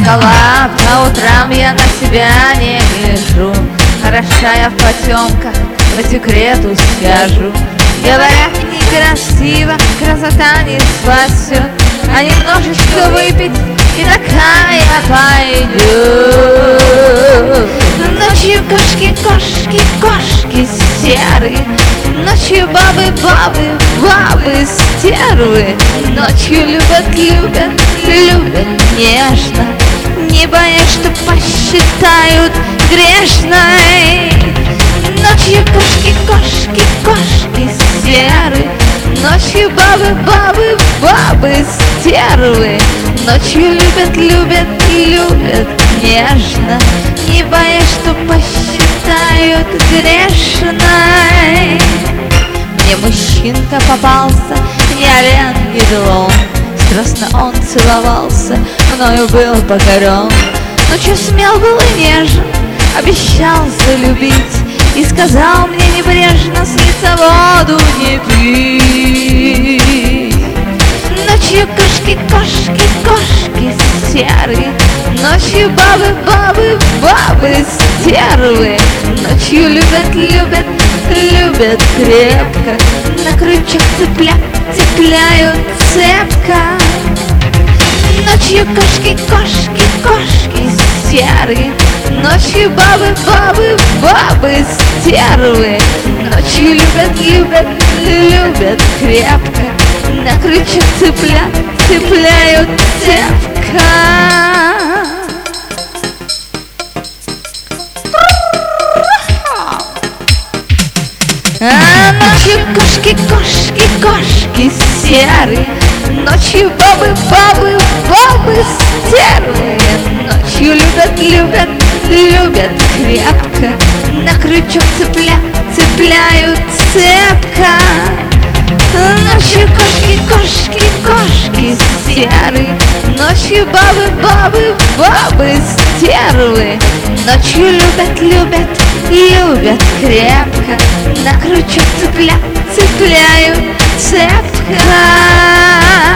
коллап, по утрам я на себя не гляжу. Хороша я в потемках, по секрету скажу. Говорят, некрасиво, красота не спасет, а немножечко выпить, и такая пойдет. Ночью кошки, кошки, кошки серые, ночью бабы, бабы, бабы стервы. Ночью любят, любят, любят нежно, не боясь, что посчитают грешной. Ночью кошки, кошки, кошки серые, ночью бабы, бабы, бабы стервы. Ночью любят, любят, любят нежно, не боясь, что посчитают грешной. Мне мужчинка попался, не олен, не длон, страстно он целовался, мною был покорен. Но чё смел был и нежен, обещал залюбить и сказал мне небрежно с лица воду не пить. Ночью кошки, кошки, кошки серые, ночью бабы, бабы, бабы стервы. Ночью любят, любят, любят крепко, на крючок цепляют цепко. Ночью кошки, кошки, кошки серые, ночью бабы, бабы, бабы стервы. Ночью любят, любят, любят крепко, на крючок цепляют цепко. Ночью кошки, кошки, кошки серые, ночью бабы, бабы, бабы стервы. Ночью любят, любят, любят крепко, на крючок цепляют цепко. Ночью кошки, кошки, кошки серые, ночью бабы, бабы, бабы стервы. Ночью любят, любят, любят крепко, на крючок цепляют цепко.